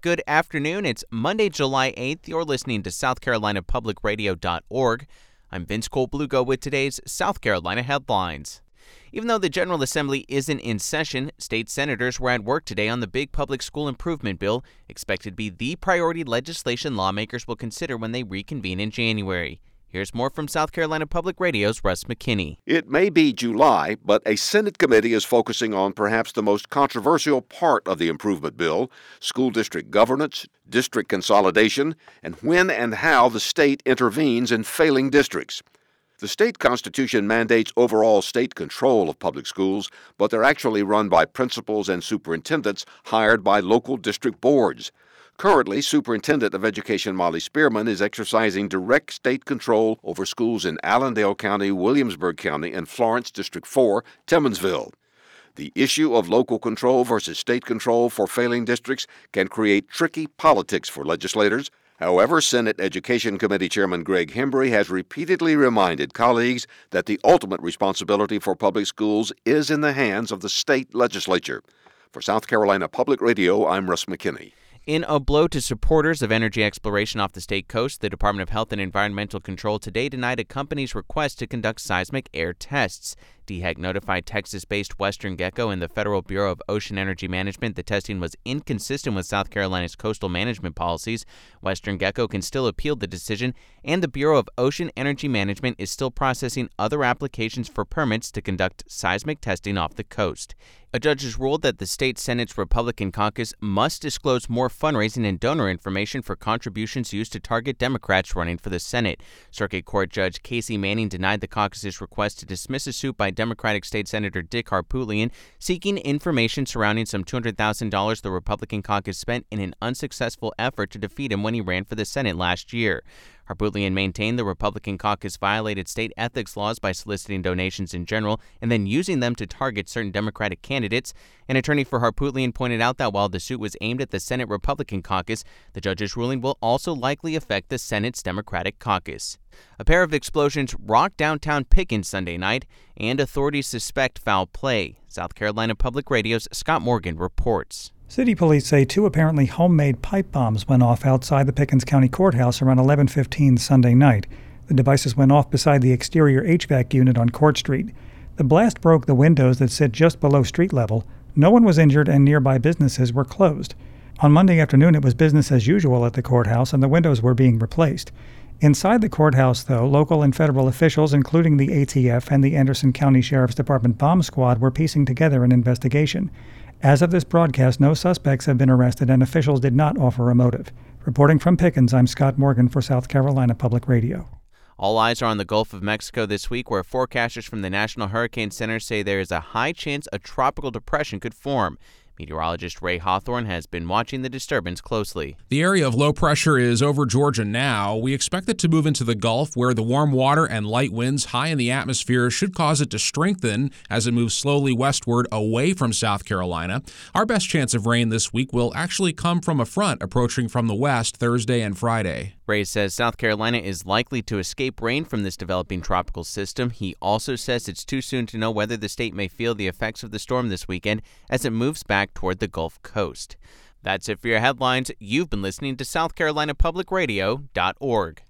good afternoon. It's Monday, July 8th. You're listening to SouthCarolinaPublicRadio.org. I'm Vince Colblugo with today's South Carolina headlines. Even though the General Assembly isn't in session, state senators were at work today on the big public school improvement bill, expected to be the priority legislation lawmakers will consider when they reconvene in January. Here's more from South Carolina Public Radio's Russ McKinney. It may be July, but a Senate committee is focusing on perhaps the most controversial part of the improvement bill: school district governance, district consolidation, and when and how the state intervenes in failing districts. The state constitution mandates overall state control of public schools, but they're actually run by principals and superintendents hired by local district boards. Currently, Superintendent of Education Molly Spearman is exercising direct state control over schools in Allendale County, Williamsburg County, and Florence District 4, Timmonsville. The issue of local control versus state control for failing districts can create tricky politics for legislators. However, Senate Education Committee Chairman Greg Hembry has repeatedly reminded colleagues that the ultimate responsibility for public schools is in the hands of the state legislature. For South Carolina Public Radio, I'm Russ McKinney. In a blow to supporters of energy exploration off the state coast, the Department of Health and Environmental Control today denied a company's request to conduct seismic air tests. DHEC notified Texas-based Western Gecko and the Federal Bureau of Ocean Energy Management the testing was inconsistent with South Carolina's coastal management policies. Western Gecko can still appeal the decision, and the Bureau of Ocean Energy Management is still processing other applications for permits to conduct seismic testing off the coast. A judge has ruled that the state Senate's Republican caucus must disclose more fundraising and donor information for contributions used to target Democrats running for the Senate. Circuit Court Judge Casey Manning denied the caucus's request to dismiss a suit by Democratic State Senator Dick Harpootlian seeking information surrounding some $200,000 the Republican caucus spent in an unsuccessful effort to defeat him when he ran for the Senate last year. Harpootlian maintained the Republican caucus violated state ethics laws by soliciting donations in general and then using them to target certain Democratic candidates. An attorney for Harpootlian pointed out that while the suit was aimed at the Senate Republican caucus, the judge's ruling will also likely affect the Senate's Democratic caucus. A pair of explosions rocked downtown Pickens Sunday night, and authorities suspect foul play. South Carolina Public Radio's Scott Morgan reports. City police say two apparently homemade pipe bombs went off outside the Pickens County Courthouse around 11:15 Sunday night. The devices went off beside the exterior HVAC unit on Court Street. The blast broke the windows that sit just below street level. No one was injured and nearby businesses were closed. On Monday afternoon, it was business as usual at the courthouse and the windows were being replaced. Inside the courthouse, though, local and federal officials, including the ATF and the Anderson County Sheriff's Department bomb squad, were piecing together an investigation. As of this broadcast, no suspects have been arrested and officials did not offer a motive. Reporting from Pickens, I'm Scott Morgan for South Carolina Public Radio. All eyes are on the Gulf of Mexico this week, where forecasters from the National Hurricane Center say there is a high chance a tropical depression could form. Meteorologist Ray Hawthorne has been watching the disturbance closely. The area of low pressure is over Georgia now. We expect it to move into the Gulf, where the warm water and light winds high in the atmosphere should cause it to strengthen as it moves slowly westward away from South Carolina. Our best chance of rain this week will actually come from a front approaching from the west Thursday and Friday. Ray says South Carolina is likely to escape rain from this developing tropical system. He also says it's too soon to know whether the state may feel the effects of the storm this weekend as it moves back toward the Gulf Coast. That's it for your headlines. You've been listening to SouthCarolinaPublicRadio.org.